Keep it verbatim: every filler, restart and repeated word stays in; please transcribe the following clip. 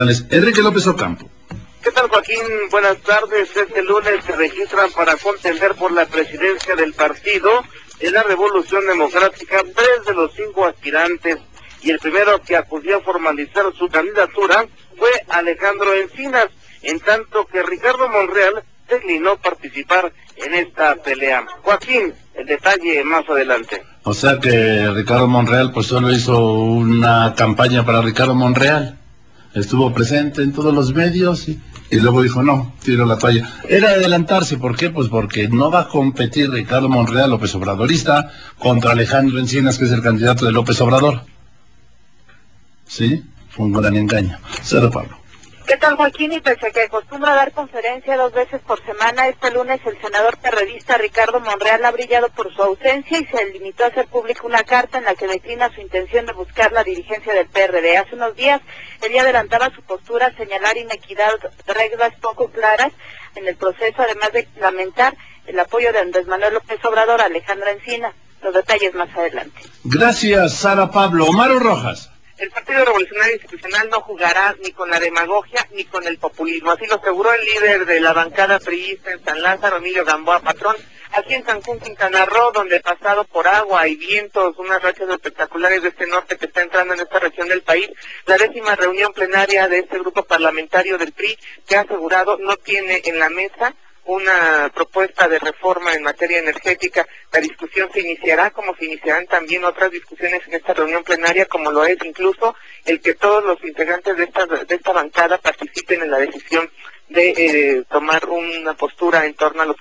Enrique López Ocampo. ¿Qué tal, Joaquín? Buenas tardes. Este lunes se registran para contender por la presidencia del partido en la Revolución Democrática tres de los cinco aspirantes, y el primero que acudió a formalizar su candidatura fue Alejandro Encinas, en tanto que Ricardo Monreal declinó participar en esta pelea. Joaquín, el detalle más adelante. O sea que Ricardo Monreal pues solo hizo una campaña para Ricardo Monreal. Estuvo presente en todos los medios y, y luego dijo, no, tiro la toalla. Era adelantarse, ¿por qué? Pues porque no va a competir Ricardo Monreal, López Obradorista, contra Alejandro Encinas, que es el candidato de López Obrador. ¿Sí? Fue un gran engaño. Cero, Pablo. ¿Qué tal, Joaquín? Y pese a que acostumbra dar conferencia dos veces por semana, este lunes el senador perredista Ricardo Monreal ha brillado por su ausencia y se limitó a hacer pública una carta en la que declina su intención de buscar la dirigencia del P R D. Hace unos días, él ya adelantaba su postura a señalar inequidad, reglas poco claras en el proceso, además de lamentar el apoyo de Andrés Manuel López Obrador a Alejandro Encinas. Los detalles más adelante. Gracias, Sara Pablo. Omar Rojas. El Partido Revolucionario Institucional no jugará ni con la demagogia ni con el populismo, así lo aseguró el líder de la bancada priista en San Lázaro, Emilio Gamboa Patrón, aquí en Cancún, Quintana Roo, donde pasado por agua y vientos, unas rachas espectaculares de este norte que está entrando en esta región del país, la décima reunión plenaria de este grupo parlamentario del P R I, que ha asegurado no tiene en la mesa una propuesta de reforma en materia energética. La discusión se iniciará como se iniciarán también otras discusiones en esta reunión plenaria, como lo es incluso el que todos los integrantes de esta de esta bancada participen en la decisión de eh, tomar una postura en torno a los